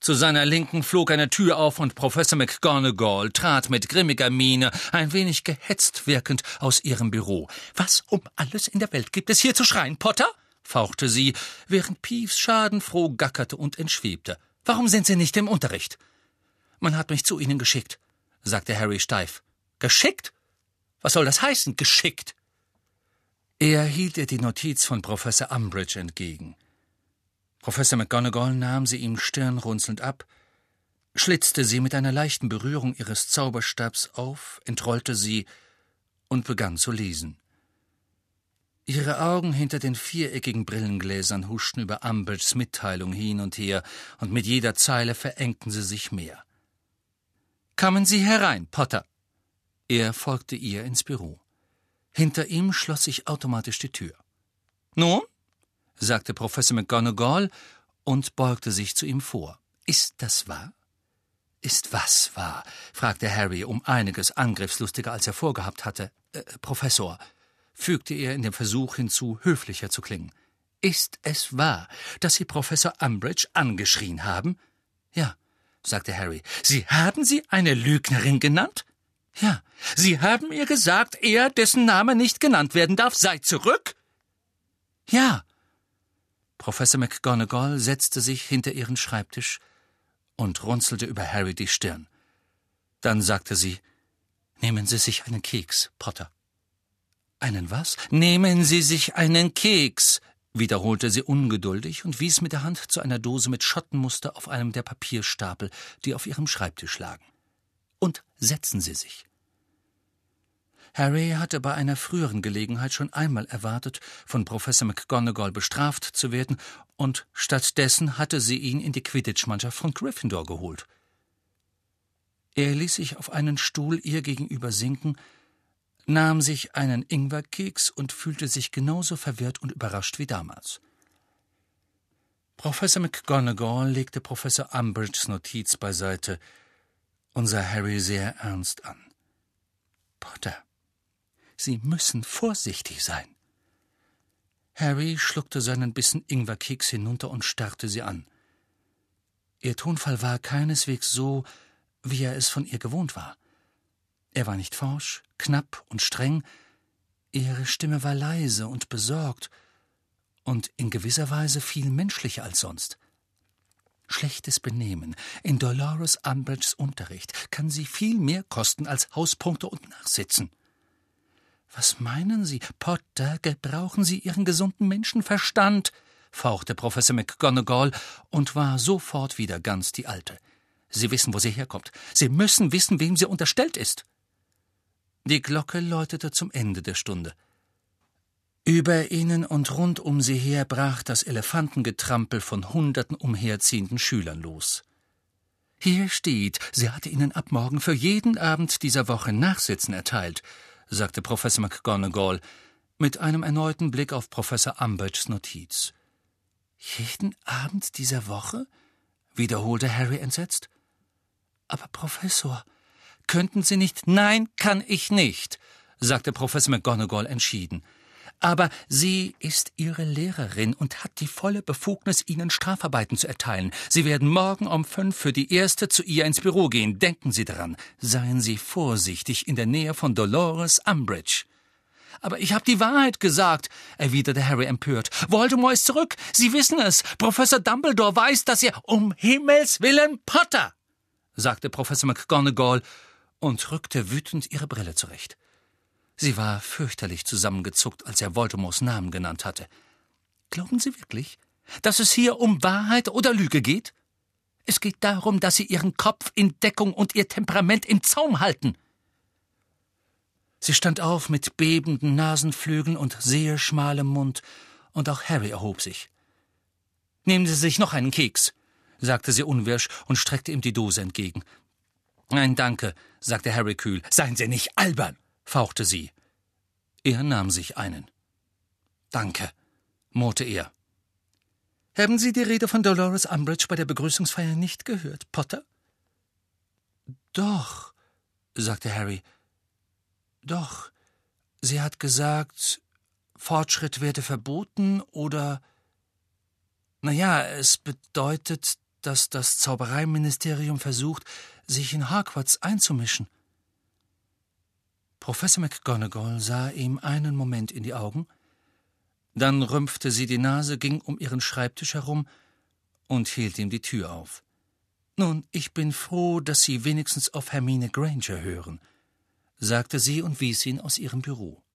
Zu seiner Linken flog eine Tür auf und Professor McGonagall trat mit grimmiger Miene, ein wenig gehetzt wirkend, aus ihrem Büro. »Was um alles in der Welt gibt es hier zu schreien, Potter?« fauchte sie, während Peeves schadenfroh gackerte und entschwebte. »Warum sind Sie nicht im Unterricht?« »Man hat mich zu Ihnen geschickt«, sagte Harry steif. »Geschickt? Was soll das heißen, geschickt?« Er hielt ihr die Notiz von Professor Umbridge entgegen. Professor McGonagall nahm sie ihm stirnrunzelnd ab, schlitzte sie mit einer leichten Berührung ihres Zauberstabs auf, entrollte sie und begann zu lesen. Ihre Augen hinter den viereckigen Brillengläsern huschten über Umbridges Mitteilung hin und her, und mit jeder Zeile verengten sie sich mehr. »Kommen Sie herein, Potter!« Er folgte ihr ins Büro. Hinter ihm schloss sich automatisch die Tür. »Nun?« sagte Professor McGonagall und beugte sich zu ihm vor. »Ist das wahr?« »Ist was wahr?« fragte Harry um einiges angriffslustiger, als er vorgehabt hatte. »Professor«, fügte er in dem Versuch hinzu, höflicher zu klingen. »Ist es wahr, dass Sie Professor Umbridge angeschrien haben?« »Ja«, sagte Harry. »Sie haben sie eine Lügnerin genannt?« »Ja, Sie haben ihr gesagt, er, dessen Name nicht genannt werden darf, sei zurück?« »Ja.« Professor McGonagall setzte sich hinter ihren Schreibtisch und runzelte über Harry die Stirn. Dann sagte sie, »Nehmen Sie sich einen Keks, Potter.« »Einen was?« »Nehmen Sie sich einen Keks«, wiederholte sie ungeduldig und wies mit der Hand zu einer Dose mit Schottenmuster auf einem der Papierstapel, die auf ihrem Schreibtisch lagen. »Und setzen Sie sich.« Harry hatte bei einer früheren Gelegenheit schon einmal erwartet, von Professor McGonagall bestraft zu werden, und stattdessen hatte sie ihn in die Quidditch-Mannschaft von Gryffindor geholt. Er ließ sich auf einen Stuhl ihr gegenüber sinken, nahm sich einen Ingwerkeks und fühlte sich genauso verwirrt und überrascht wie damals. Professor McGonagall legte Professor Umbridges Notiz beiseite und sah Harry sehr ernst an. »Potter, Sie müssen vorsichtig sein.« Harry schluckte seinen Bissen Ingwerkeks hinunter und starrte sie an. Ihr Tonfall war keineswegs so, wie er es von ihr gewohnt war. Er war nicht forsch, knapp und streng, ihre Stimme war leise und besorgt und in gewisser Weise viel menschlicher als sonst. Schlechtes Benehmen in Dolores Umbridges Unterricht kann sie viel mehr kosten als Hauspunkte und Nachsitzen. »Was meinen Sie, Potter, gebrauchen Sie Ihren gesunden Menschenverstand?« fauchte Professor McGonagall und war sofort wieder ganz die Alte. »Sie wissen, wo sie herkommt. Sie müssen wissen, wem sie unterstellt ist.« Die Glocke läutete zum Ende der Stunde. Über ihnen und rund um sie her brach das Elefantengetrampel von Hunderten umherziehenden Schülern los. »Hier steht, sie hatte Ihnen ab morgen für jeden Abend dieser Woche Nachsitzen erteilt«, sagte Professor McGonagall mit einem erneuten Blick auf Professor Umbridges Notiz. »Jeden Abend dieser Woche?« wiederholte Harry entsetzt. »Aber Professor, könnten Sie nicht?« »Nein, kann ich nicht«, sagte Professor McGonagall entschieden. »Aber sie ist Ihre Lehrerin und hat die volle Befugnis, Ihnen Strafarbeiten zu erteilen. Sie werden morgen um 5 für die erste zu ihr ins Büro gehen. Denken Sie daran. Seien Sie vorsichtig in der Nähe von Dolores Umbridge.« »Aber ich habe die Wahrheit gesagt«, erwiderte Harry empört. »Voldemort ist zurück. Sie wissen es. Professor Dumbledore weiß, dass er...« »Um Himmels willen, Potter«, sagte Professor McGonagall und rückte wütend ihre Brille zurecht. Sie war fürchterlich zusammengezuckt, als er Voldemorts Namen genannt hatte. »Glauben Sie wirklich, dass es hier um Wahrheit oder Lüge geht? Es geht darum, dass Sie Ihren Kopf in Deckung und Ihr Temperament im Zaum halten.« Sie stand auf mit bebenden Nasenflügeln und sehr schmalem Mund, und auch Harry erhob sich. »Nehmen Sie sich noch einen Keks«, sagte sie unwirsch und streckte ihm die Dose entgegen. »Nein, danke«, sagte Harry kühl. »Seien Sie nicht albern«, fauchte sie. Er nahm sich einen. »Danke«, murrte er. »Haben Sie die Rede von Dolores Umbridge bei der Begrüßungsfeier nicht gehört, Potter?« »Doch«, sagte Harry. »Doch, sie hat gesagt, Fortschritt werde verboten oder... Na ja, es bedeutet, dass das Zaubereiministerium versucht, sich in Hogwarts einzumischen. Professor McGonagall sah ihm einen Moment in die Augen, dann rümpfte sie die Nase, ging um ihren Schreibtisch herum und hielt ihm die Tür auf. »Nun, ich bin froh, dass Sie wenigstens auf Hermine Granger hören«, sagte sie und wies ihn aus ihrem Büro.